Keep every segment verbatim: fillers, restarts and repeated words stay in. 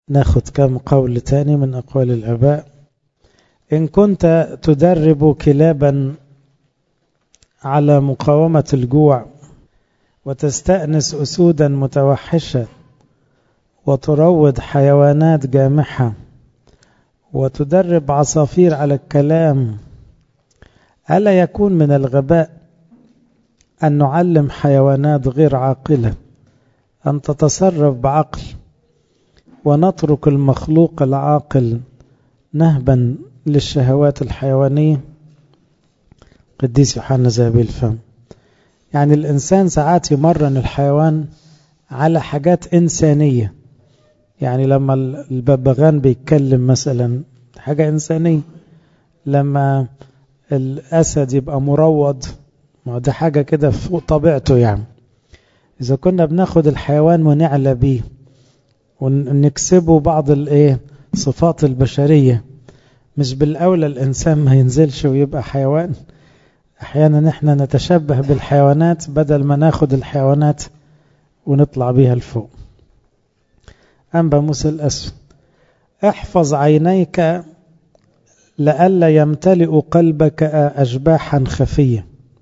ناخد كم قول تاني من أقوال الآباء. إن كنت تدرب كلابا على مقاومة الجوع وتستأنس أسودا متوحشة وتروض حيوانات جامحة وتدرب عصافير على الكلام، ألا يكون من الغباء أن نعلم حيوانات غير عاقلة أن تتصرف بعقل ونترك المخلوق العاقل نهبا للشهوات الحيوانية؟ قديس يوحنا ذهبي الفم. يعني الإنسان ساعات يمرن الحيوان على حاجات إنسانية. يعني لما الببغان بيتكلم مثلا حاجة إنسانية، لما الأسد يبقى مروض ما ده حاجة كده فوق طبيعته. يعني إذا كنا بناخد الحيوان ونعلى بيه ونكسبه بعض الايه صفات البشرية، مش بالأولى الإنسان ما ينزلش ويبقى حيوان؟ أحيانا احنا نتشبه بالحيوانات بدل ما ناخد الحيوانات ونطلع بيها لفوق. أنبا موسى الأسود: احفظ عينيك لئلا يمتلئ قلبك أشباحا خفية.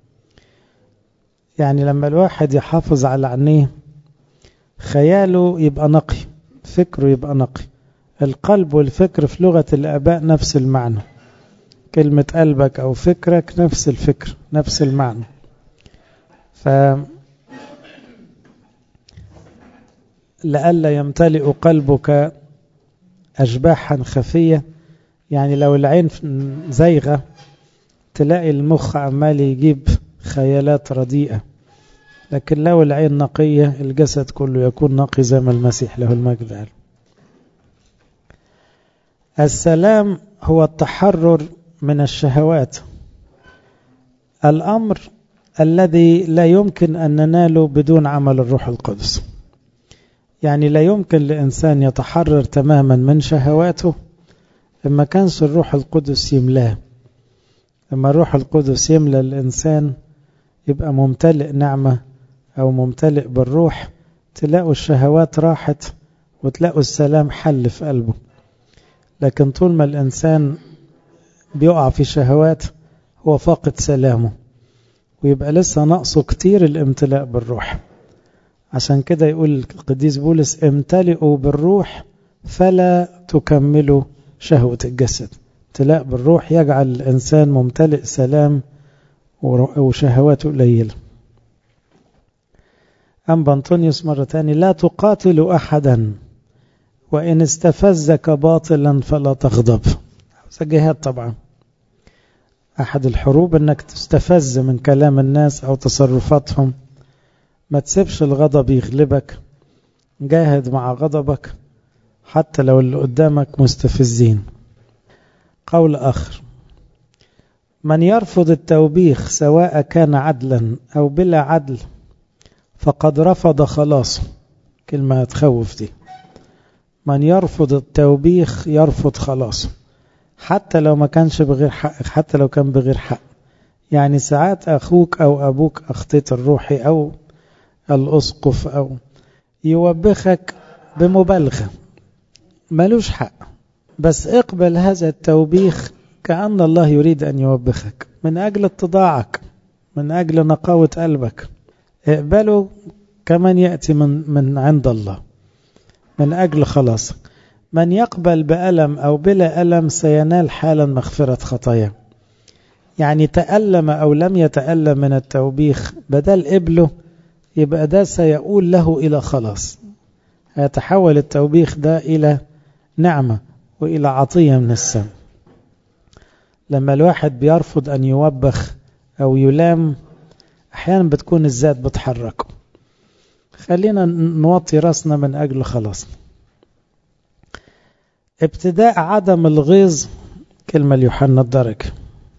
يعني لما الواحد يحافظ على عينيه خياله يبقى نقي، فكره يبقى نقي. القلب والفكر في لغة الآباء نفس المعنى، كلمة قلبك أو فكرك نفس الفكر نفس المعنى. ف لئلا يمتلئ قلبك أشباحا خفية، يعني لو العين زيغة تلاقي المخ عمال يجيب خيالات رديئة، لكن لو العين نقية الجسد كله يكون نقي زي ما المسيح له المجد قال. السلام هو التحرر من الشهوات، الأمر الذي لا يمكن أن نناله بدون عمل الروح القدس. يعني لا يمكن لإنسان يتحرر تماما من شهواته إما كانش الروح القدس يملاه. إما الروح القدس يملى الإنسان يبقى ممتلئ نعمة أو ممتلئ بالروح، تلاقوا الشهوات راحت وتلاقوا السلام حل في قلبه. لكن طول ما الإنسان بيقع في شهوات هو فاقد سلامه، ويبقى لسه نقصه كتير الامتلاء بالروح. عشان كده يقول القديس بولس: امتلئوا بالروح فلا تكملوا شهوة الجسد. امتلاء بالروح يجعل الإنسان ممتلئ سلام وشهواته قليلة. أنبا أنطونيوس مرة تاني: لا تقاتل أحدا وإن استفزك باطلا فلا تغضب. جهاد طبعا. أحد الحروب أنك تستفز من كلام الناس أو تصرفاتهم، ما تسيبش الغضب يغلبك، جاهد مع غضبك حتى لو اللي قدامك مستفزين. قول آخر: من يرفض التوبيخ سواء كان عدلا أو بلا عدل فقد رفض خلاصه. كلمة تخوف دي. من يرفض التوبيخ يرفض خلاصه، حتى لو ما كانش بغير حق، حتى لو كان بغير حق. يعني ساعات أخوك أو أبوك أخطيت الروحي أو الأسقف أو يوبخك بمبالغة ملوش حق، بس اقبل هذا التوبيخ كأن الله يريد أن يوبخك من أجل اتضاعك، من أجل نقاوة قلبك. اقبله كمن يأتي من, من عند الله من أجل خلاصك. من يقبل بألم أو بلا ألم سينال حالا مغفرة خطايا. يعني تألم أو لم يتألم من التوبيخ بدل قبله، يبقى ده سيقول له إلى خلاص. هيتحول التوبيخ ده إلى نعمة وإلى عطية من السماء. لما الواحد بيرفض أن يوبخ أو يلام أحيانا بتكون الذات بتحركه. خلينا نوطي رأسنا من أجل خلاصنا. ابتداء عدم الغيظ، كلمة ليوحنا الدرك.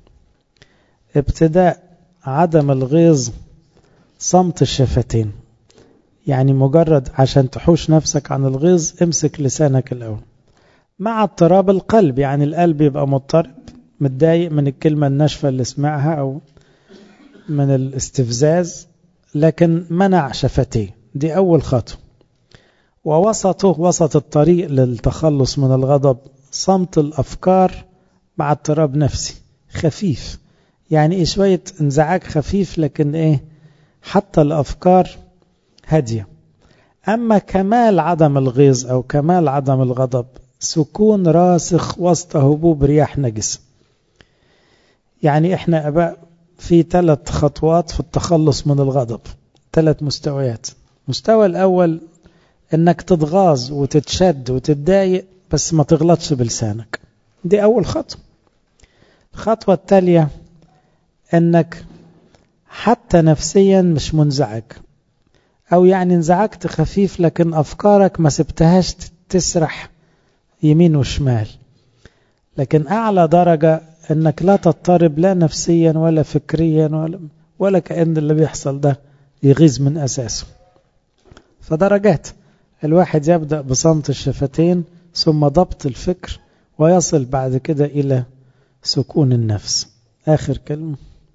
ابتداء عدم الغيظ صمت الشفتين. يعني مجرد عشان تحوش نفسك عن الغيظ امسك لسانك الأول مع اضطراب القلب. يعني القلب يبقى مضطرب متضايق من الكلمة الناشفة اللي سمعها أو من الاستفزاز، لكن منع شفتيه. دي أول خطوة. ووسطه وسط الطريق للتخلص من الغضب صمت الأفكار مع اضطراب نفسي خفيف. يعني إيه شوية انزعاج خفيف لكن إيه حتى الأفكار هادية. أما كمال عدم الغيظ أو كمال عدم الغضب سكون راسخ وسط هبوب رياح نجس. يعني إحنا أباء في ثلاث خطوات في التخلص من الغضب، ثلاث مستويات. مستوى الأول إنك تتغاظ وتتشد وتتضايق بس ما تغلطش بلسانك، دي أول خطوة. الخطوة التالية إنك حتى نفسيا مش منزعج، أو يعني انزعجت خفيف لكن أفكارك ما سبتهاش تسرح يمين وشمال. لكن أعلى درجة إنك لا تضطرب لا نفسيا ولا فكريا ولا, ولا كأن اللي بيحصل ده يغيظ من أساسه. فدرجات، الواحد يبدأ بصمت الشفتين ثم ضبط الفكر ويصل بعد كده إلى سكون النفس. آخر كلمة،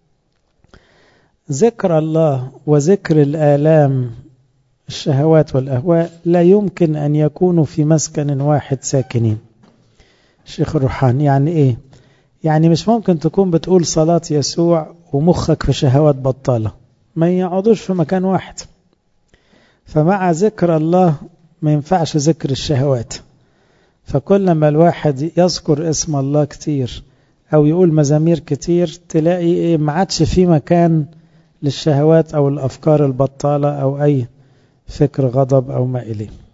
ذكر الله وذكر الآلام الشهوات والأهواء لا يمكن أن يكونوا في مسكن واحد ساكنين. الشيخ الروحاني يعني إيه؟ يعني مش ممكن تكون بتقول صلاة يسوع ومخك في شهوات بطالة، ما يقعدوش في مكان واحد. فمع ذكر الله ما ينفعش ذكر الشهوات. فكل ما الواحد يذكر اسم الله كتير أو يقول مزامير كتير تلاقي إيه ما عادش في مكان للشهوات أو الأفكار البطالة أو أي فكر غضب أو ما إليه.